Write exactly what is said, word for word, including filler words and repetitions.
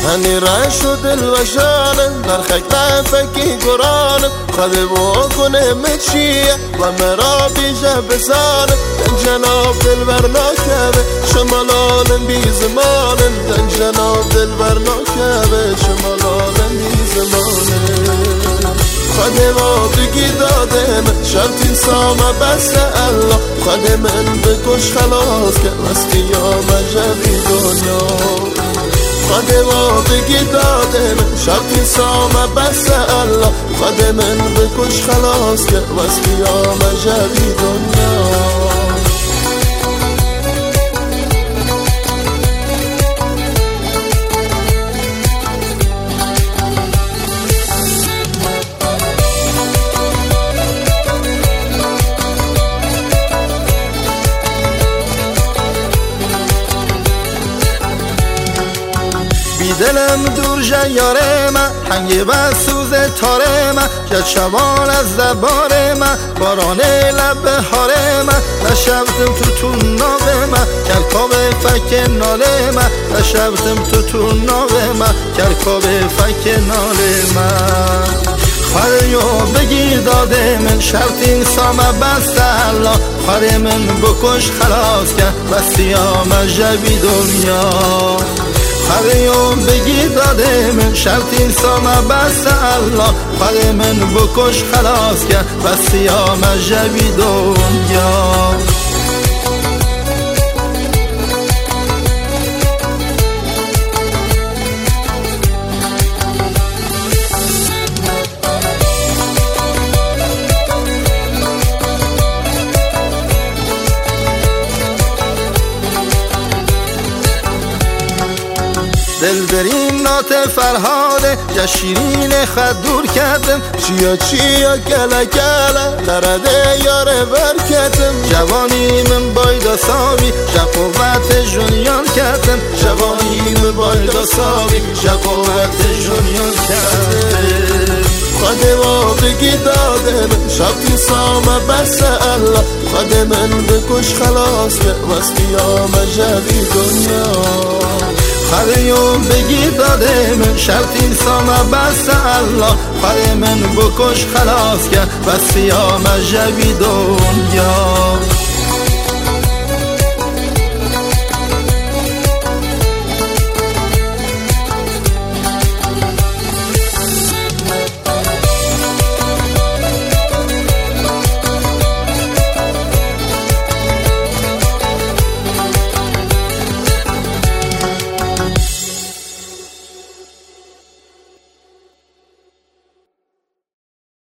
هنی رش و دل و جانم در خک فکی گرانم خده بکنه مچیه و مرا بیجه بزانم دن جناب دل برناکبه شمالانم بی زمانم دن جناب دل برناکبه شمالانم بی زمانم خده ما بگی داده من شرطی سامه بس الله خده من بکش خلاص که از قیام جوی دنیا خده ما بگی داده من شرطی سامه بس الله خده من بکش خلاص که از قیام جوی دنیا دلم دور جیاره من هنگی و سوز تاره من جد شبان از زباره من بارانه لب هاره من نشبتم تو تو ناوه من کرکاب فک ناله من نشبتم تو تو ناوه من کرکاب فک ناله من خواریو بگیر داده من شرطین سامه بست الله خواری من بکش خلاص کن بستیام جوی دنیا خواریو بگی داده من شرطین سامه بست الله خواری من بکش خلاص کن بستیام جوی دنیا دل بریم نات فرهاده یا شیرین خد دور کردم چیا چیا کلا کلا درده یاره برکتم جوانی من بایدا ساوی شقوت جونیان کردم جوانی من بایدا ساوی شقوت جونیان کردم خده ما بگی داده من شرطی سامه بس الله خده من بکش خلاص که از قیام جوی دنیا خواریو بگی داده من شرطین سامه بست الله خواری من بکش خلاص کن بستیام جوی دنیا